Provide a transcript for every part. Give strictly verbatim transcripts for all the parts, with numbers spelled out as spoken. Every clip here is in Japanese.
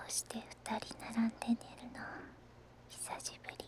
うして二人並んで寝るの久しぶり。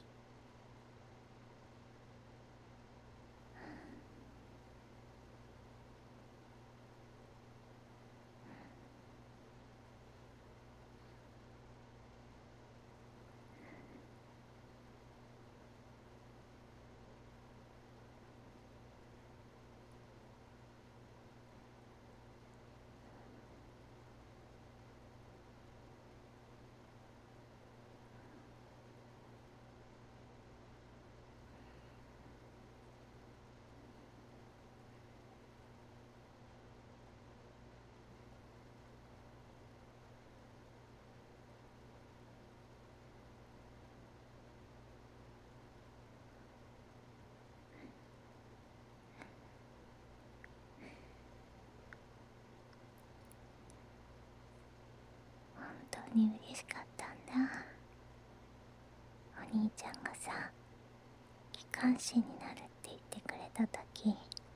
本当に嬉しかったんだ。お兄ちゃんがさ、機関士になるって言ってくれた時、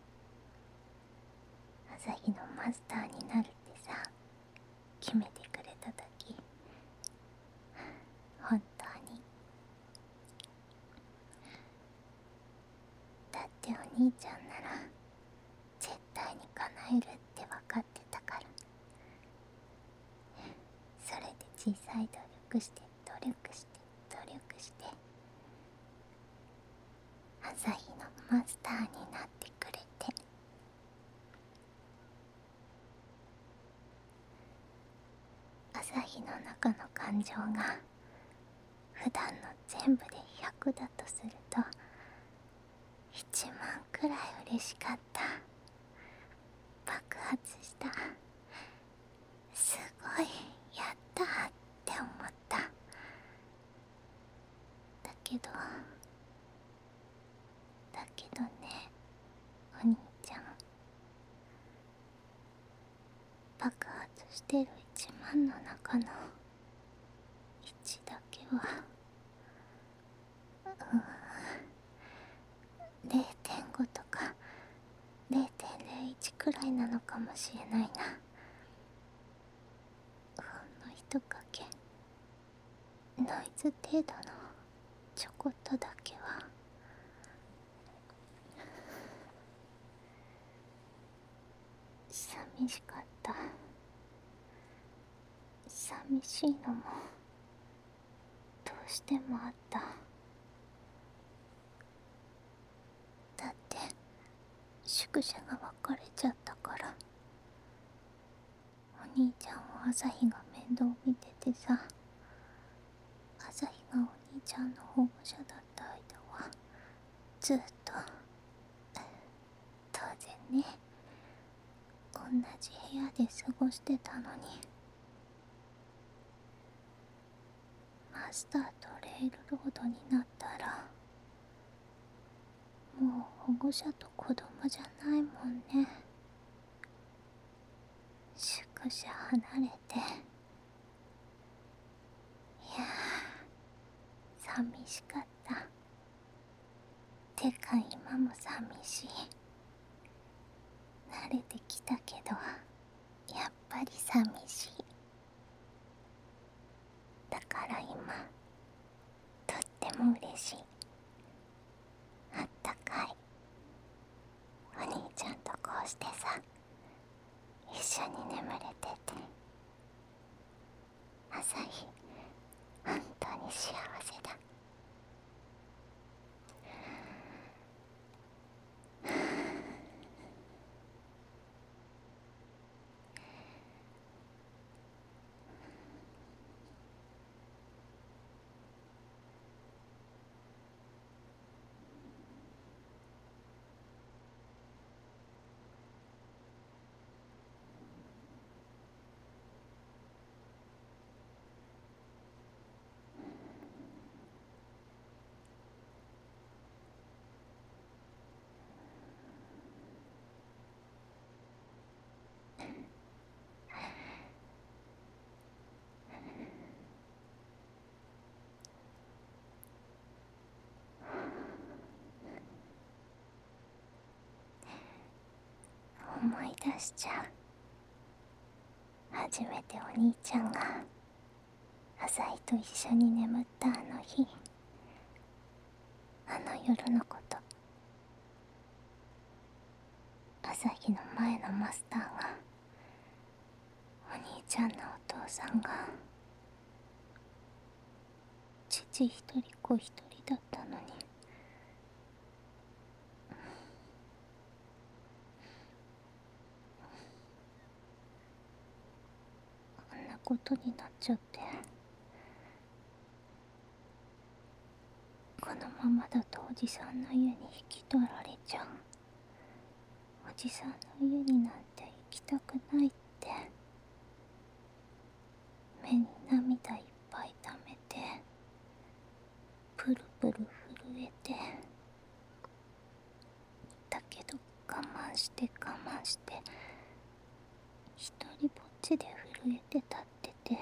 朝日のマスターになるってさ決めてくれた時、本当に。だってお兄ちゃんなら絶対に叶えるって分かってたから。それで小さい努力して努力して努力して朝日のマスターになってくれて。朝日の中の感情が普段の全部でひゃくだとするといちまんくらい嬉しかった。爆発した。すごいやったって思った。だけどだけどね、お兄ちゃん、爆発してるいちまんの中のいちだけはうーん れいてんご とか れいてんれいいち くらいなのかもしれないな。ほんの一かけノイズ程度のちょこっとだけは。寂しかった。寂しいのもどうしてもあった。だって宿舎が別れちゃったから。お兄ちゃんを朝日が面倒見ててさ、朝日がお兄ちゃんの保護者だった間はずっと当然ね、同じ部屋で過ごしてたのに、マスターとレールロードになったらもう保護者と子供じゃないもんね。宿舎離れて、いやー寂しかった。てか今も寂しい。慣れてきたけどやっぱり寂しい。だから今とっても嬉しい。あったかい。お兄ちゃんとこうしてさ一緒に眠れてて、朝日本当に幸せだ。思い出しちゃう。初めてお兄ちゃんが朝日と一緒に眠ったあの日、あの夜のこと。朝日の前のマスターがお兄ちゃんのお父さんが父一人子一人だったのに、あんなことになっちゃって。このままだとおじさんの家に引き取られちゃう。おじさんの家になんて行きたくないって。目に涙いっぱい溜めて、プルプル震えて、だけど我慢して我慢して一人ぼっちで震えて立ってて、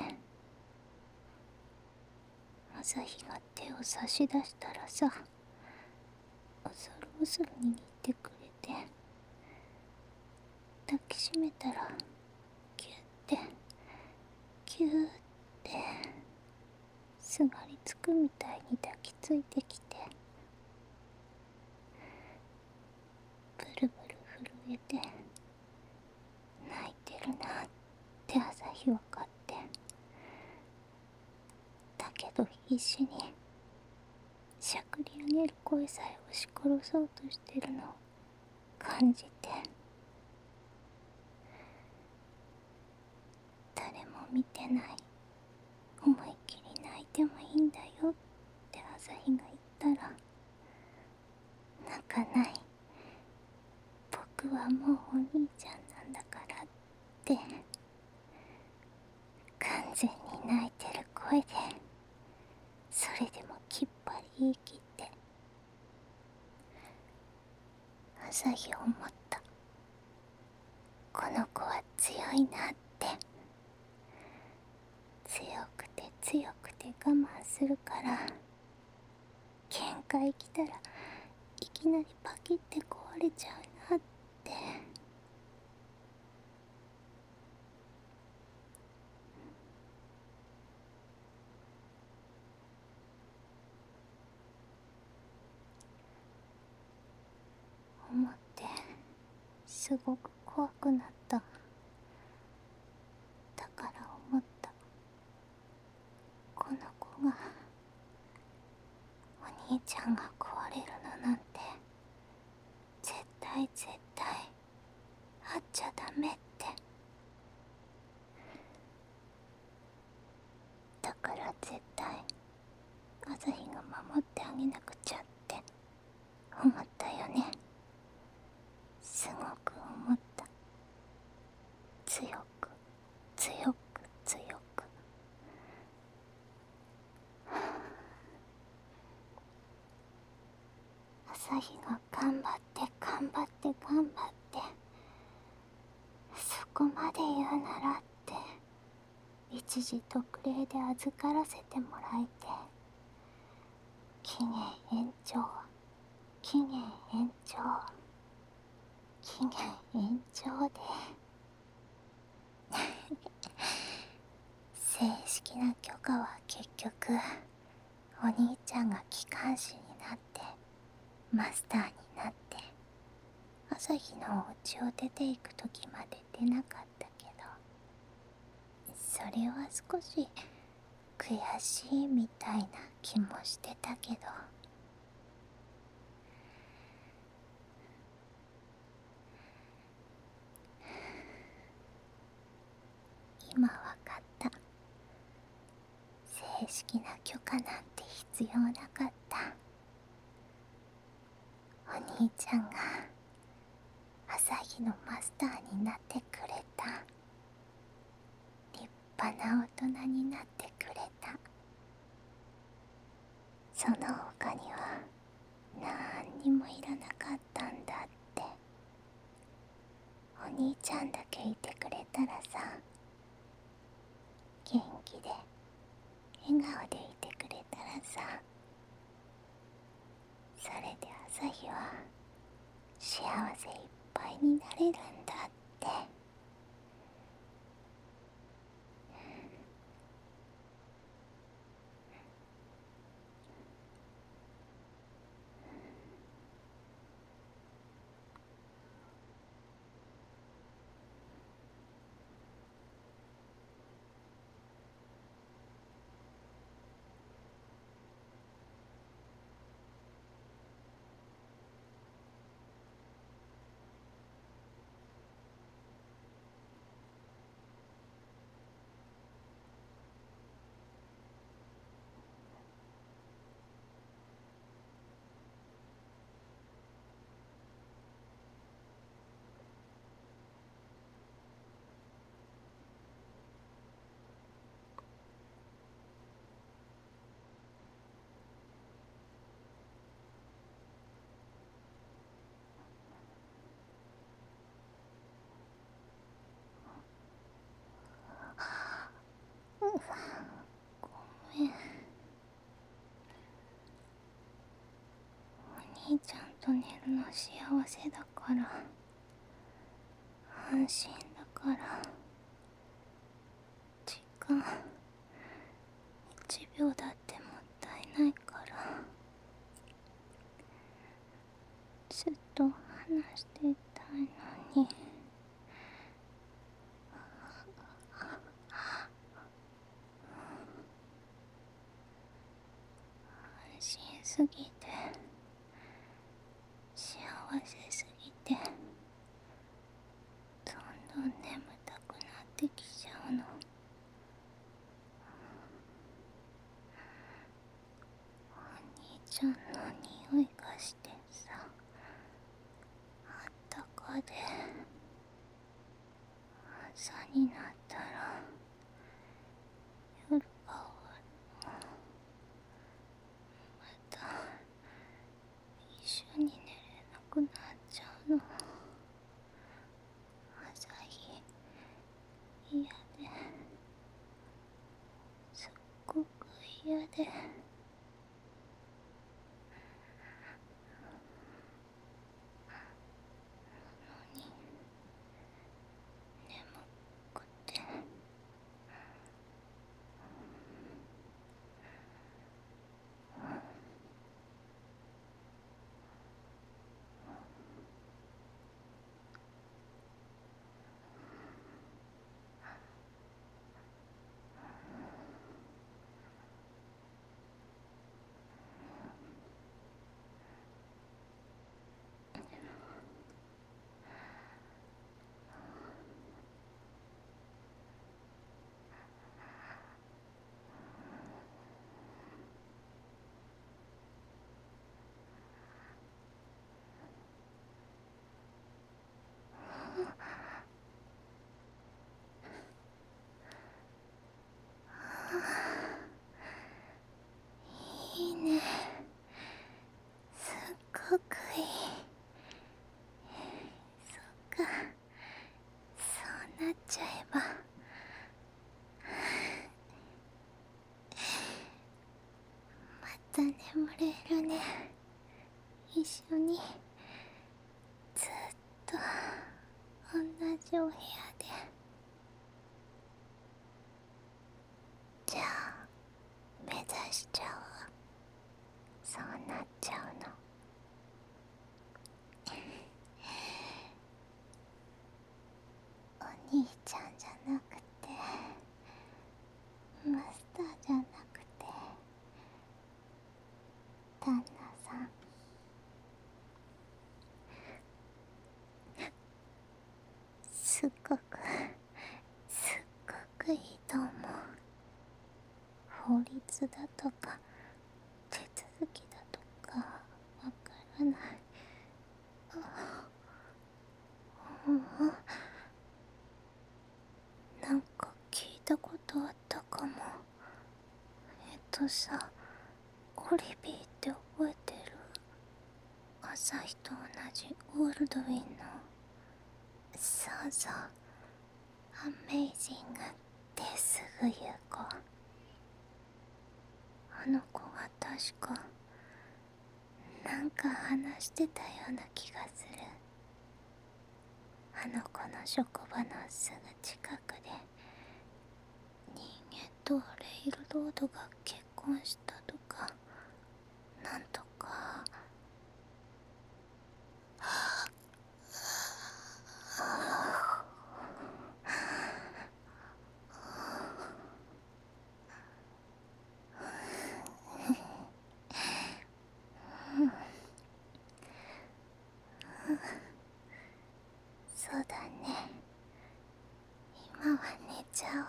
朝日が手を差し出したらさ、恐る恐る握ってくれて、抱きしめたらキュッてキューってすがりつくみたいに抱きついてきて、ブルブル震えて泣いてるなって朝日分かって、だけど必死にしゃくり上げる声さえ押し殺そうとしてるのを感じて、誰も見てない、思いっきり泣いてもいいんだよって朝日が言ったら、泣かない、僕はもうお兄ちゃんなんだからって完全に泣いてる声で、それでもきっぱり言い切って。朝日思った。この子は強いなって。強くて強くて我慢するから、限界来たらいきなりパキって壊れちゃうなって。思ってすごく怖くなった。だから思った。この子が、お兄ちゃんが壊れるのなんて絶対絶対あっちゃダメって。だから絶対朝日が守ってあげなくちゃって思ったよね。すごく思った。強く強く強く。朝日が頑張って頑張って頑張って、そこまで言うならって一時特例で預からせてもらえて、期限延長、期限延長、期限延長で正式な許可は結局お兄ちゃんが機関士になってマスターになって朝日のお家を出ていく時まで出なかったけど、それは少し悔しいみたいな気もしてたけど、今わかった。正式な許可なんて必要なかった。お兄ちゃんが朝日のマスターになってくれた。立派な大人になってくれた。その他には何にもいらなかったんだって。お兄ちゃんだけいてくれたらさ、元気で笑顔でいてくれたらさ、それで朝日は幸せいっぱいになれるんだって。 と寝るの幸せだから、安心だから、時間いちびょうだってもったいないから、ずっと話していたいのに。安心すぎて、幸せすぎて、どんどん眠たくなってきちゃうの。お兄ちゃんの匂いがしてさ、あったかで、朝になったら夜が終わるの。また一緒に寝れなくなっちゃうの。朝日嫌で、すっごく嫌で。いいね、すっごくいい。そっか、そうなっちゃえばまた眠れるね。一緒にずっと同じお部屋で。じゃあ目指しちゃおう。そうなっちゃうの。お兄ちゃんじゃなくて、マスターじゃなくて、旦那さん。すっごくすっごくいいと思う。法律だとか手続きだとかわからない。うん、なんか聞いたことあったかも。えっとさ、オリビーって覚えてる？朝日と同じオールドウィンの。そうそう、アメイジングってすぐ言う子。あの子が確かなんか話してたような気がする。あの子の職場のすぐ近くで人間とレイルロードが結婚したとかなんとか。そうだね、今は寝ちゃおう。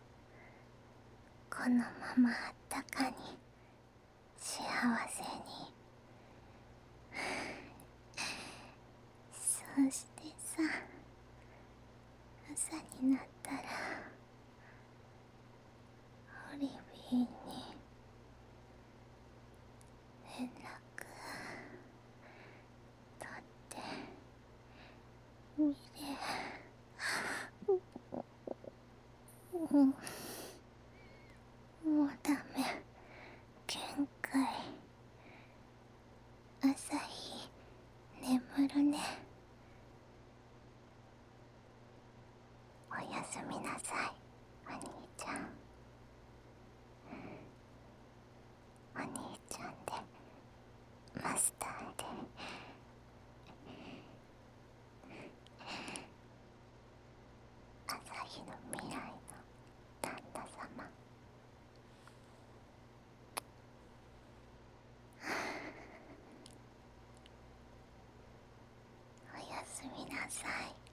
このままあったかに幸せに。そしてさ、朝になったらオリビーに連絡取ってみれ。うん、もうダメ、限界。朝日るね。おやすみなさい、お兄ちゃん。お兄ちゃんでマスターで朝日の未来の旦那様。おやすみなさい。